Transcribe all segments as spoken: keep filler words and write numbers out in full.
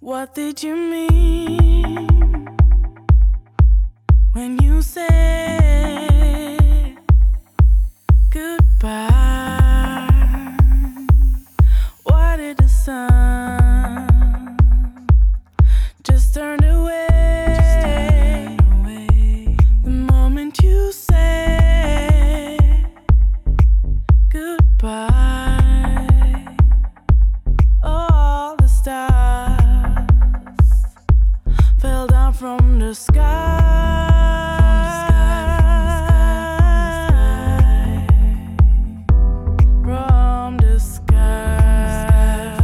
What did you mean when you said goodbye? Why did the sun just turn away the moment you said goodbye? All the stars fell down from the sky. From the sky.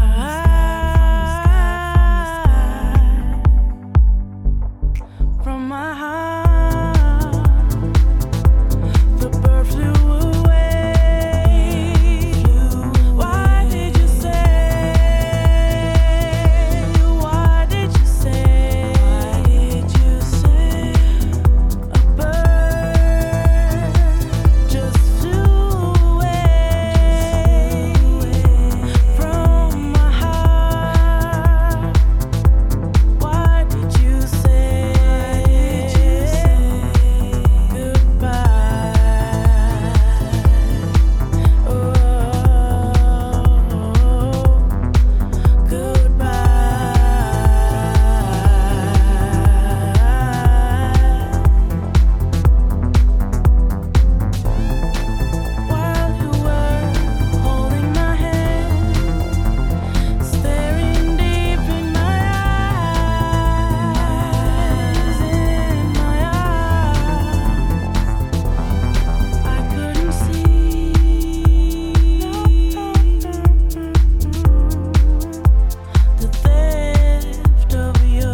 From my heart, the bird flew away. Why did you say? Why did you say? Why did you say? A bird just flew away from my heart. Why did you say goodbye? Oh, while you were holding my hand, staring deep in my eyes, in my eyes, I couldn't see the theft of yours.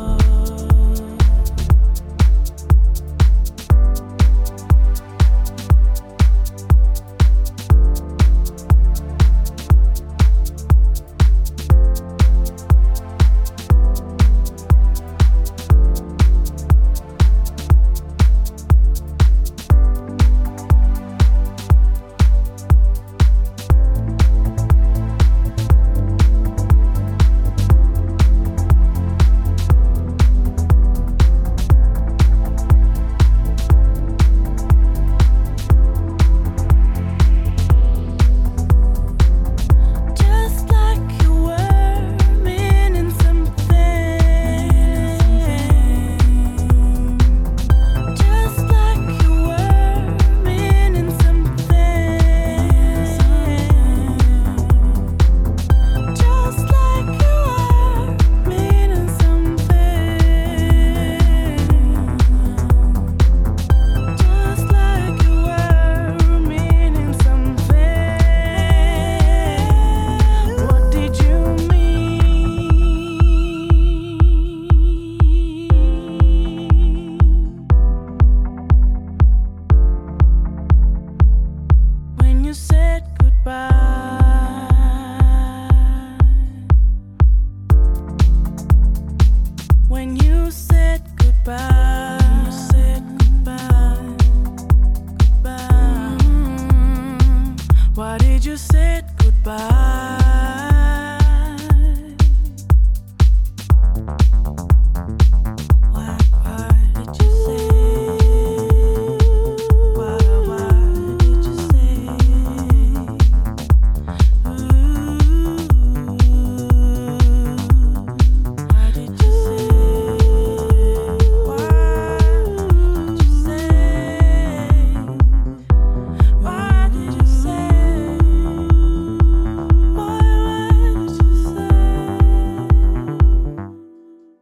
Just like you were meaning something. Just like you were meaning something. Just like you were meaning something. Just like you were meaning something. What did you mean when you said goodbye? When you said goodbye, you said goodbye, goodbye. Mm. Why did you say goodbye?